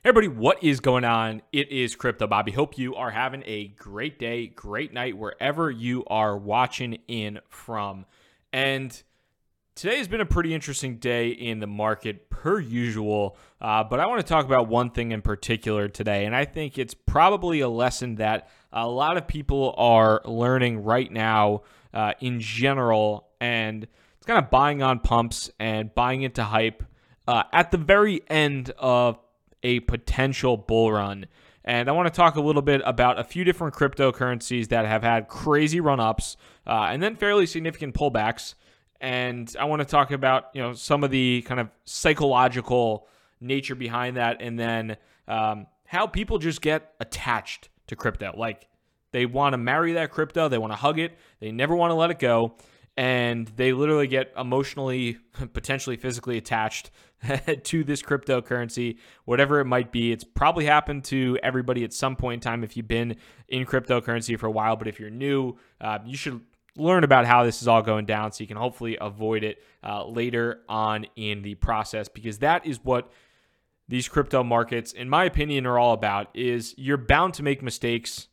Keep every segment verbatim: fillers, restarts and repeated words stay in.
Hey everybody, what is going on? It is Crypto Bobby. Hope you are having a great day, great night, wherever you are watching in from. And today has been a pretty interesting day in the market per usual, uh, but I want to talk about one thing in particular today, and I think it's probably a lesson that a lot of people are learning right now uh, in general, and it's kind of buying on pumps and buying into hype uh, at the very end of a potential bull run. And I want to talk a little bit about a few different cryptocurrencies that have had crazy run-ups uh, and then fairly significant pullbacks. And I want to talk about, you know, some of the kind of psychological nature behind that, and then um, how people just get attached to crypto. Like, they want to marry that crypto, they want to hug it, they never want to let it go, and they literally get emotionally, potentially physically attached to this cryptocurrency, whatever it might be. It's probably happened to everybody at some point in time if you've been in cryptocurrency for a while, but if you're new, uh, you should learn about how this is all going down so you can hopefully avoid it uh, later on in the process, because that is what these crypto markets, in my opinion, are all about. Is you're bound to make mistakes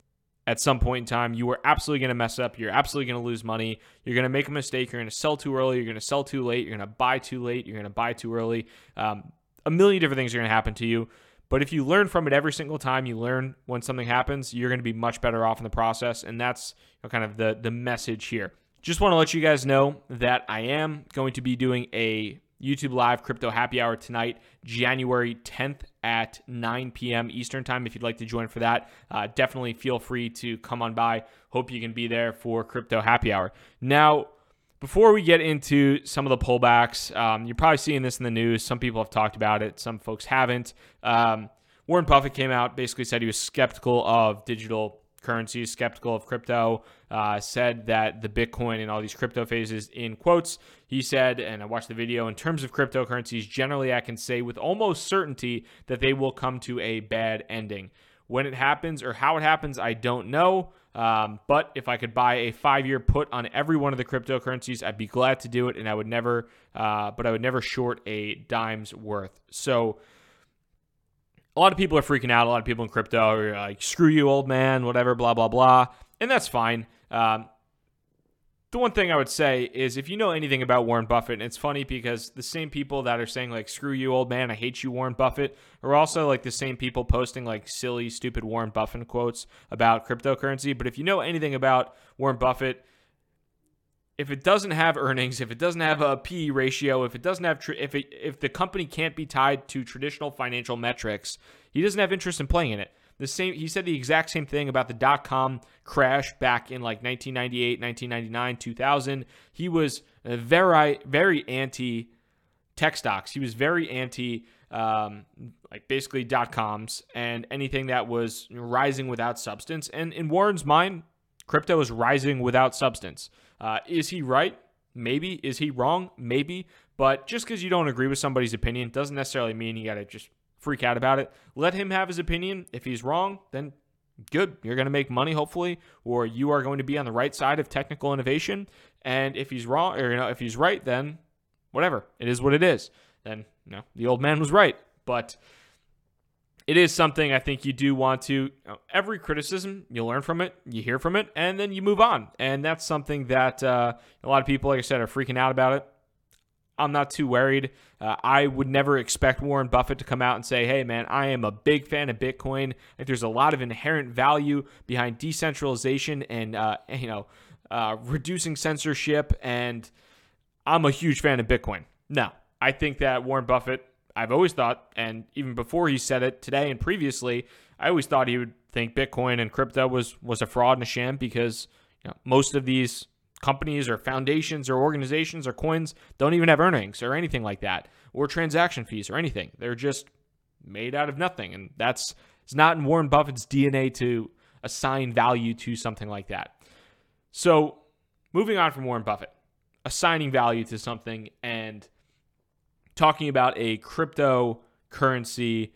at some point in time. You are absolutely going to mess up. You're absolutely going to lose money. You're going to make a mistake. You're going to sell too early. You're going to sell too late. You're going to buy too late. You're going to buy too early. Um, a million different things are going to happen to you. But if you learn from it every single time, you learn when something happens, you're going to be much better off in the process. And that's, you know, kind of the, the message here. Just want to let you guys know that I am going to be doing a YouTube Live Crypto Happy Hour tonight, January tenth at nine p.m. Eastern Time. If you'd like to join for that, uh, definitely feel free to come on by. Hope you can be there for Crypto Happy Hour. Now, before we get into some of the pullbacks, um, you're probably seeing this in the news. Some people have talked about it. Some folks haven't. Um, Warren Buffett came out, basically said he was skeptical of digital currencies, skeptical of crypto, uh, said that the Bitcoin and all these crypto phases, in quotes, he said, and I watched the video, in terms of cryptocurrencies, generally I can say with almost certainty that they will come to a bad ending. When it happens or how it happens, I don't know. Um, but if I could buy a five-year put on every one of the cryptocurrencies, I'd be glad to do it, and I would never, uh, but I would never short a dime's worth. So a lot of people are freaking out. A lot of people in crypto are like, screw you, old man, whatever, blah, blah, blah. And that's fine. Um, the one thing I would say is, if you know anything about Warren Buffett, and it's funny because the same people that are saying, like, screw you, old man, I hate you, Warren Buffett, are also like the same people posting like silly, stupid Warren Buffett quotes about cryptocurrency. But if you know anything about Warren Buffett, if it doesn't have earnings, if it doesn't have a P E ratio, if it doesn't have, tr- if it, if the company can't be tied to traditional financial metrics, he doesn't have interest in playing in it. The same, he said the exact same thing about the dot-com crash back in like nineteen ninety-eight, nineteen ninety-nine, two thousand. He was very, very anti tech stocks. He was very anti, um, like basically dot-coms and anything that was rising without substance. And in Warren's mind, crypto is rising without substance. Uh, is he right? Maybe. Is he wrong? Maybe. But just because you don't agree with somebody's opinion doesn't necessarily mean you got to just freak out about it. Let him have his opinion. If he's wrong, then good. You're going to make money, hopefully, or you are going to be on the right side of technical innovation. And if he's wrong, or you know, if he's right, then whatever. It is what it is. Then, you know, the old man was right. But it is something I think you do want to, you know, every criticism, you learn from it, you hear from it, and then you move on. And that's something that uh, a lot of people, like I said, are freaking out about it. I'm not too worried. Uh, I would never expect Warren Buffett to come out and say, hey, man, I am a big fan of Bitcoin. Like, there's a lot of inherent value behind decentralization and, uh, you know, uh, reducing censorship, and I'm a huge fan of Bitcoin. No, I think that Warren Buffett, I've always thought, and even before he said it today and previously, I always thought he would think Bitcoin and crypto was was a fraud and a sham, because, you know, most of these companies or foundations or organizations or coins don't even have earnings or anything like that, or transaction fees or anything. They're just made out of nothing, and that's it's not in Warren Buffett's D N A to assign value to something like that. So moving on from Warren Buffett, assigning value to something and talking about a cryptocurrency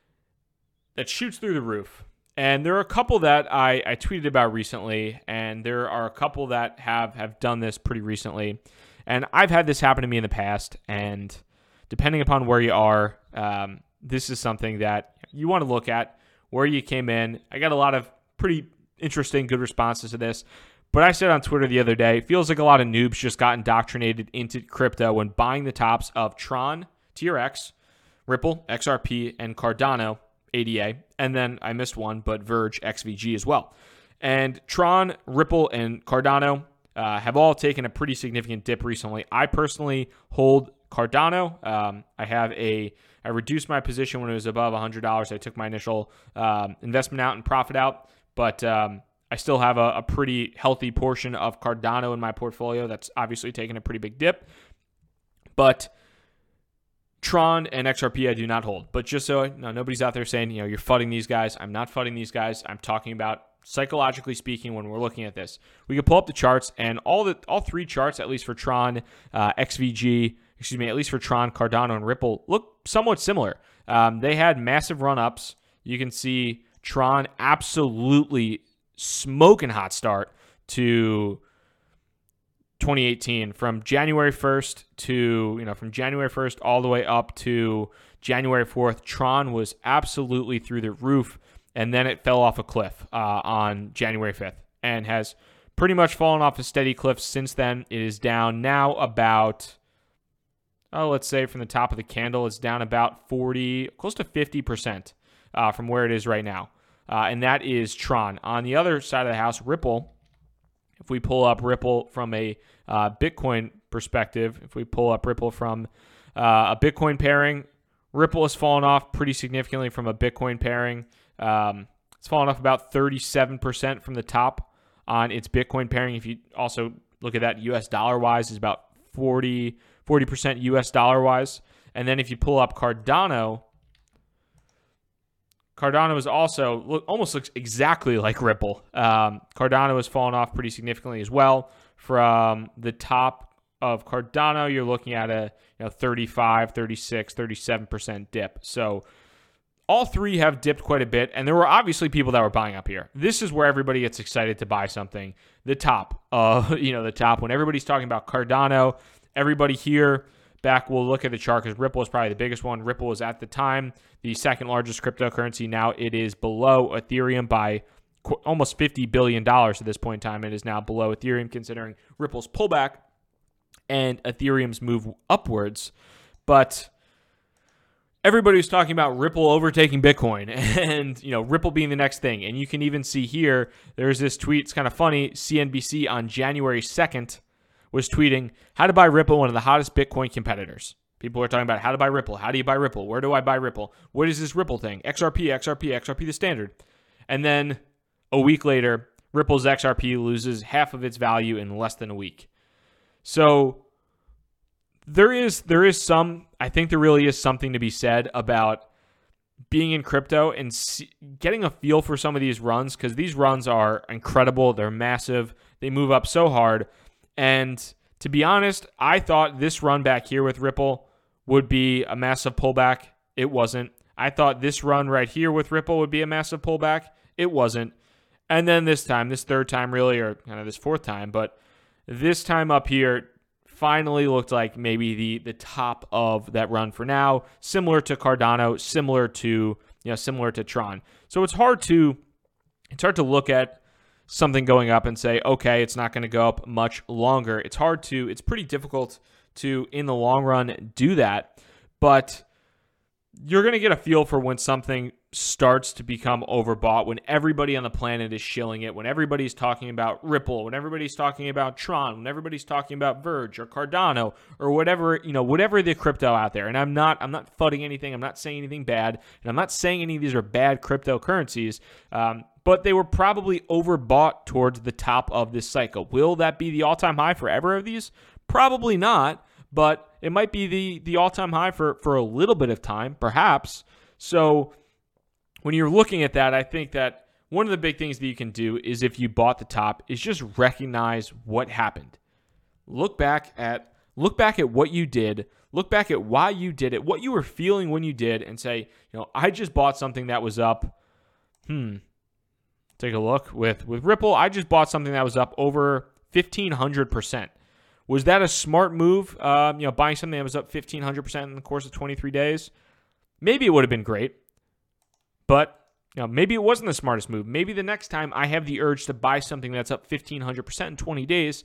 that shoots through the roof. And there are a couple that I, I tweeted about recently, and there are a couple that have, have done this pretty recently. And I've had this happen to me in the past, and depending upon where you are, um, this is something that you want to look at, where you came in. I got a lot of pretty interesting, good responses to this. But I said on Twitter the other day, it feels like a lot of noobs just got indoctrinated into crypto when buying the tops of Tron, T R X, Ripple, X R P, and Cardano, A D A. And then I missed one, but Verge, X V G as well. And Tron, Ripple, and Cardano uh, have all taken a pretty significant dip recently. I personally hold Cardano. Um, I have a, I reduced my position when it was above one hundred dollars. I took my initial um, investment out and profit out, but um, I still have a, a pretty healthy portion of Cardano in my portfolio. That's obviously taken a pretty big dip. But Tron and X R P I do not hold. But just so no, nobody's out there saying, you know, you're fudding these guys. I'm not fudding these guys. I'm talking about psychologically speaking when we're looking at this. We can pull up the charts, and all the all three charts, at least for Tron, uh, X V G, excuse me, at least for Tron, Cardano, and Ripple, look somewhat similar. Um, they had massive run-ups. You can see Tron absolutely smoking hot start to twenty eighteen, from January first to, you know, from January first all the way up to January fourth. Tron was absolutely through the roof, and then it fell off a cliff uh, on January fifth and has pretty much fallen off a steady cliff since then. It is down now about, oh, let's say from the top of the candle, it's down about forty, close to fifty percent uh, from where it is right now. Uh, and that is Tron. On the other side of the house, Ripple, if we pull up Ripple from a uh, Bitcoin perspective, if we pull up Ripple from uh, a Bitcoin pairing, Ripple has fallen off pretty significantly from a Bitcoin pairing. Um, it's fallen off about thirty-seven percent from the top on its Bitcoin pairing. If you also look at that U S dollar-wise, it's about forty, forty percent U S dollar-wise. And then if you pull up Cardano, Cardano is also look, almost looks exactly like Ripple. Um, Cardano has fallen off pretty significantly as well. From the top of Cardano, you're looking at a you know thirty-five, thirty-six, thirty-seven percent dip. So all three have dipped quite a bit, and there were obviously people that were buying up here. This is where everybody gets excited to buy something. The top, uh, you know, the top. When everybody's talking about Cardano, everybody here. Back, we'll look at the chart because Ripple is probably the biggest one. Ripple is at the time the second largest cryptocurrency. Now it is below Ethereum by qu- almost fifty billion dollars at this point in time. It is now below Ethereum considering Ripple's pullback and Ethereum's move upwards. But everybody was talking about Ripple overtaking Bitcoin and, you know, Ripple being the next thing. And you can even see here, there's this tweet. It's kind of funny. C N B C on January second was tweeting how to buy Ripple, one of the hottest Bitcoin competitors. People are talking about how to buy Ripple. How do you buy Ripple? Where do I buy Ripple? What is this Ripple thing? X R P, X R P, X R P, the standard. And then a week later, Ripple's X R P loses half of its value in less than a week. So there is there is some, I think there really is something to be said about being in crypto and see, getting a feel for some of these runs, because these runs are incredible. They're massive. They move up so hard. And to be honest, I thought this run back here with Ripple would be a massive pullback. It wasn't. I thought this run right here with Ripple would be a massive pullback. It wasn't. And then this time, this third time really, or kind of this fourth time, but this time up here finally looked like maybe the the top of that run for now, similar to Cardano, similar to, you know, similar to Tron. So it's hard to it's hard to look at something going up and say, okay, it's not going to go up much longer. It's hard to, it's pretty difficult to, in the long run, do that. But you're going to get a feel for when something starts to become overbought, when everybody on the planet is shilling it, when everybody's talking about Ripple, when everybody's talking about Tron, when everybody's talking about Verge or Cardano or whatever, you know, whatever the crypto out there. And I'm not, I'm not fudding anything. I'm not saying anything bad. And I'm not saying any of these are bad cryptocurrencies. Um, but they were probably overbought towards the top of this cycle. Will that be the all-time high forever of these? Probably not, but it might be the, the all-time high for, for a little bit of time, perhaps. So when you're looking at that, I think that one of the big things that you can do is, if you bought the top, is just recognize what happened. Look back at look back at what you did, look back at why you did it, what you were feeling when you did, and say, you know, I just bought something that was up, hmm, take a look. With with Ripple, I just bought something that was up over fifteen hundred percent. Was that a smart move? Um, you know, buying something that was up fifteen hundred percent in the course of twenty-three days? maybe it would have been great, but you know, maybe it wasn't the smartest move. Maybe the next time I have the urge to buy something that's up fifteen hundred percent in twenty days,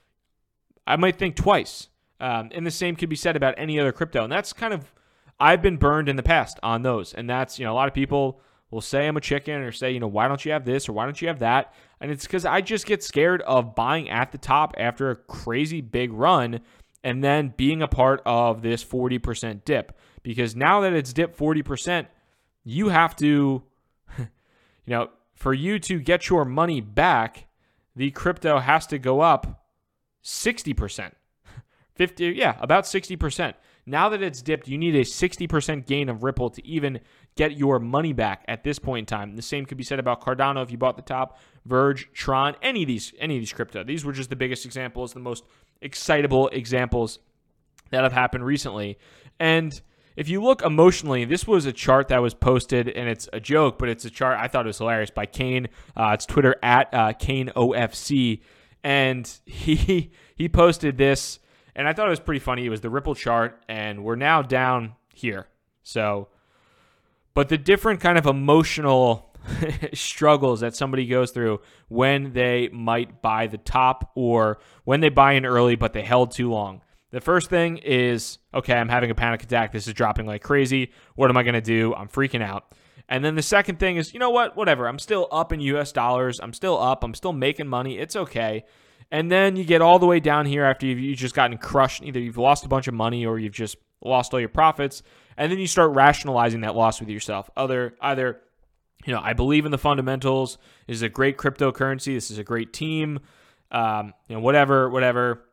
I might think twice. Um, and the same could be said about any other crypto. And that's kind of, I've been burned in the past on those. And that's, you know, a lot of people will say I'm a chicken or say, you know, why don't you have this or why don't you have that? And it's because I just get scared of buying at the top after a crazy big run and then being a part of this forty percent dip. Because now that it's dipped forty percent, you have to, you know, for you to get your money back, the crypto has to go up sixty percent. fifty, yeah, about sixty percent. Now that it's dipped, you need a sixty percent gain of Ripple to even get your money back at this point in time. The same could be said about Cardano if you bought the top, Verge, Tron, any of these, any of these crypto. These were just the biggest examples, the most excitable examples that have happened recently. And if you look emotionally, this was a chart that was posted, and it's a joke, but it's a chart I thought it was hilarious by Kane. Uh, it's Twitter at uh, Kane O F C, and he he posted this, and I thought it was pretty funny. It was the Ripple chart, and we're now down here. So, but the different kind of emotional struggles that somebody goes through when they might buy the top or when they buy in early, but they held too long. The first thing is, okay, I'm having a panic attack. This is dropping like crazy. What am I going to do? I'm freaking out. And then the second thing is, you know what? Whatever. I'm still up in U S dollars. I'm still up. I'm still making money. It's okay. And then you get all the way down here after you've, you've just gotten crushed. Either you've lost a bunch of money or you've just lost all your profits. And then you start rationalizing that loss with yourself. Other, either, you know, I believe in the fundamentals. This is a great cryptocurrency. This is a great team. Um, you know, whatever, whatever.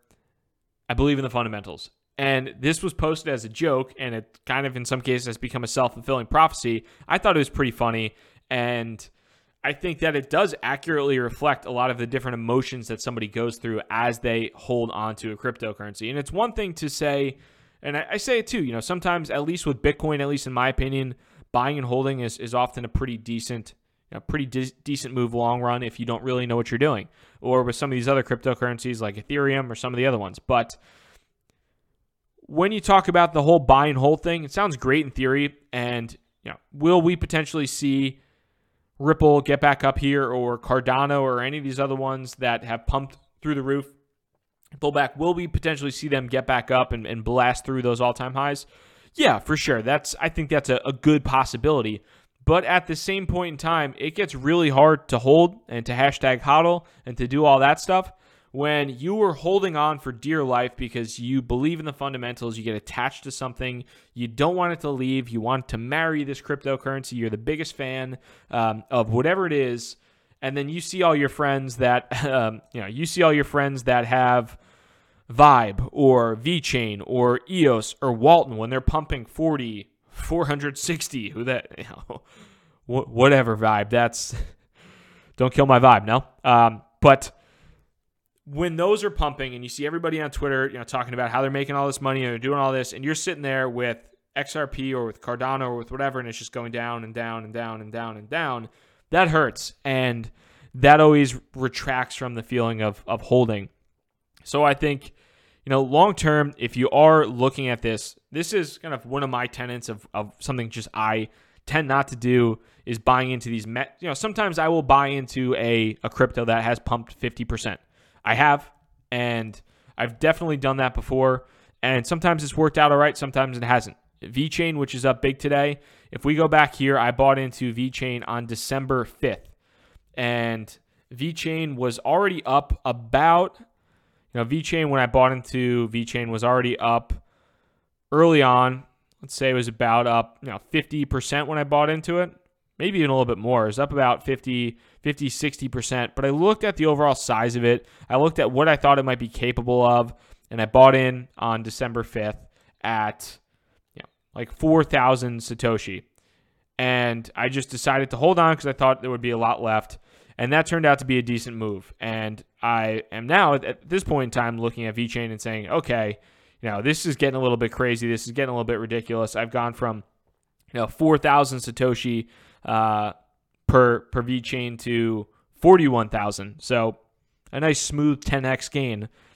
I believe in the fundamentals. And this was posted as a joke, and it kind of, in some cases, has become a self-fulfilling prophecy. I thought it was pretty funny, and I think that it does accurately reflect a lot of the different emotions that somebody goes through as they hold on to a cryptocurrency. And it's one thing to say, and I, I say it too, you know, sometimes, at least with Bitcoin, at least in my opinion, buying and holding is, is often a pretty decent you know, pretty de- decent move long run if you don't really know what you're doing, or with some of these other cryptocurrencies like Ethereum or some of the other ones. But when you talk about the whole buy and hold thing, it sounds great in theory. And you know, will we potentially see Ripple get back up here, or Cardano, or any of these other ones that have pumped through the roof, pull back? Will we potentially see them get back up and, and blast through those all-time highs? Yeah, for sure. That's I think that's a, a good possibility. But at the same point in time, it gets really hard to hold and to hashtag hodl and to do all that stuff when you are holding on for dear life because you believe in the fundamentals, you get attached to something, you don't want it to leave, you want to marry this cryptocurrency, you're the biggest fan um, of whatever it is, and then you see all your friends that, um, you know, you see all your friends that have Vibe or VeChain or E O S or Walton when they're pumping forty, four hundred sixty, who that, you know, whatever Vibe, that's, don't kill my vibe, no? Um, but when those are pumping and you see everybody on Twitter, you know, talking about how they're making all this money and they're doing all this, and you're sitting there with X R P or with Cardano or with whatever, and it's just going down and down and down and down and down, that hurts. And that always retracts from the feeling of, of holding. So I think, you know, long term, if you are looking at this, this is kind of one of my tenets of, of something just I tend not to do is buying into these. Me- you know, sometimes I will buy into a, a crypto that has pumped fifty percent. I have, and I've definitely done that before. And sometimes it's worked out all right, sometimes it hasn't. VeChain, which is up big today, if we go back here, I bought into VeChain on December fifth. And VeChain was already up about, you know, VeChain, when I bought into VeChain, was already up early on. Let's say it was about up, you know, fifty percent when I bought into it. Maybe even a little bit more. It was up about fifty, fifty, sixty percent. But I looked at the overall size of it. I looked at what I thought it might be capable of. And I bought in on December fifth at, you know, like four thousand Satoshi. And I just decided to hold on because I thought there would be a lot left. And that turned out to be a decent move. And I am now, at this point in time, looking at VeChain and saying, okay, you know, this is getting a little bit crazy. This is getting a little bit ridiculous. I've gone from, you know, four thousand Satoshi uh, per, per VeChain to forty-one thousand. So a nice smooth ten x gain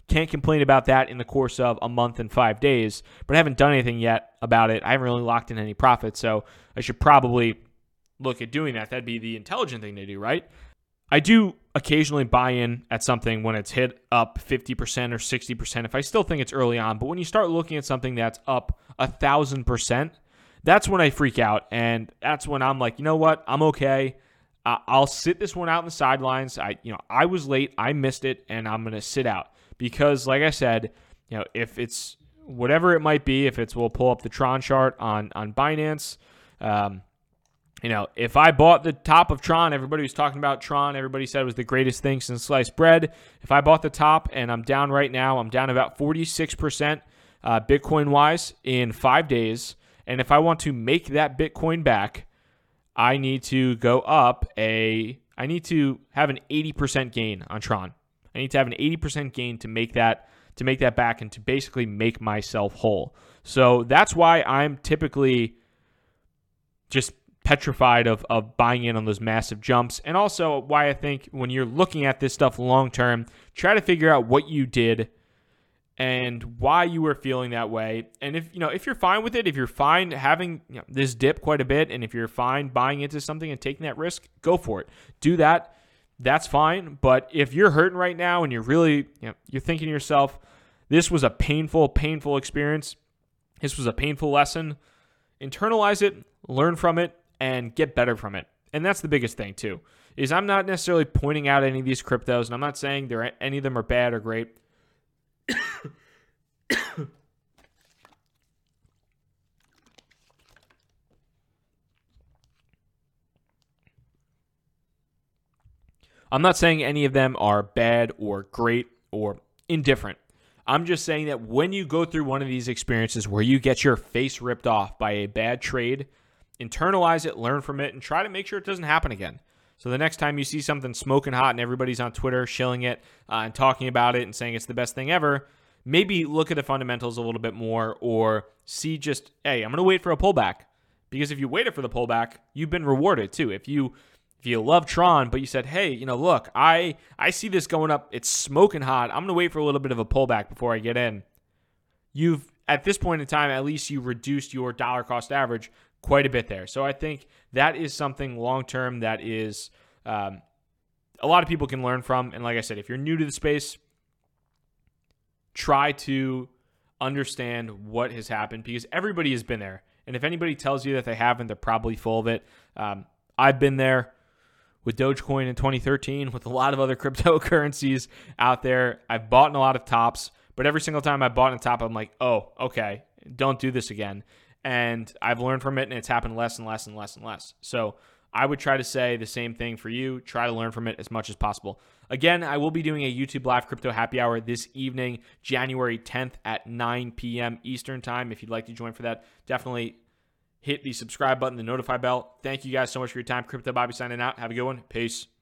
Can't complain about that in the course of a month and five days, but I haven't done anything yet about it. I haven't really locked in any profit, so I should probably look at doing that. That'd be the intelligent thing to do, right? I do occasionally buy in at something when it's hit up fifty percent or sixty percent if I still think it's early on, but when you start looking at something that's up one thousand percent, that's when I freak out, and that's when I'm like, you know what, I'm okay. I'll sit this one out in the sidelines. I, you know, I was late, I missed it, and I'm gonna sit out because, like I said, you know, if it's whatever it might be, if it's we'll pull up the Tron chart on on Binance. Um, you know, if I bought the top of Tron, everybody was talking about Tron. Everybody said it was the greatest thing since sliced bread. If I bought the top and I'm down right now, I'm down about forty-six percent uh, Bitcoin wise in five days. And if I want to make that Bitcoin back, I need to go up a, I need to have an eighty percent gain on Tron. I need to have an eighty percent gain to make that, to make that back and to basically make myself whole. So that's why I'm typically just petrified of, of buying in on those massive jumps. And also why I think when you're looking at this stuff long term, try to figure out what you did and why you were feeling that way. And if you know, if you're fine with it, if you're fine having you know, this dip quite a bit, and if you're fine buying into something and taking that risk, go for it. Do that. That's fine. But if you're hurting right now and you're really, you know, you're thinking to yourself, this was a painful, painful experience. This was a painful lesson. Internalize it, learn from it, and get better from it. And that's the biggest thing too, is I'm not necessarily pointing out any of these cryptos, and I'm not saying they're, any of them are bad or great. I'm not saying any of them are bad or great or indifferent. I'm just saying that when you go through one of these experiences where you get your face ripped off by a bad trade, internalize it, learn from it, and try to make sure it doesn't happen again. So the next time you see something smoking hot and everybody's on Twitter shilling it uh, and talking about it and saying it's the best thing ever, maybe look at the fundamentals a little bit more, or see just, hey, I'm going to wait for a pullback. Because if you waited for the pullback, you've been rewarded too. If you if you love Tron, but you said, hey, you know, look, I, I see this going up. It's smoking hot. I'm going to wait for a little bit of a pullback before I get in. You've, at this point in time, at least you reduced your dollar cost average quite a bit there. So I think that is something long-term that is um, a lot of people can learn from. And like I said, if you're new to the space, try to understand what has happened, because everybody has been there. And if anybody tells you that they haven't, they're probably full of it. Um, I've been there with Dogecoin in twenty thirteen, with a lot of other cryptocurrencies out there. I've bought in a lot of tops, but every single time I bought in a top, I'm like, oh, okay, don't do this again. And I've learned from it, and it's happened less and less and less and less. So I would try to say the same thing for you. Try to learn from it as much as possible. Again, I will be doing a YouTube Live Crypto Happy Hour this evening, January tenth at nine p.m. Eastern Time. If you'd like to join for that, definitely hit the subscribe button, the notify bell. Thank you guys so much for your time. Crypto Bobby signing out. Have a good one. Peace.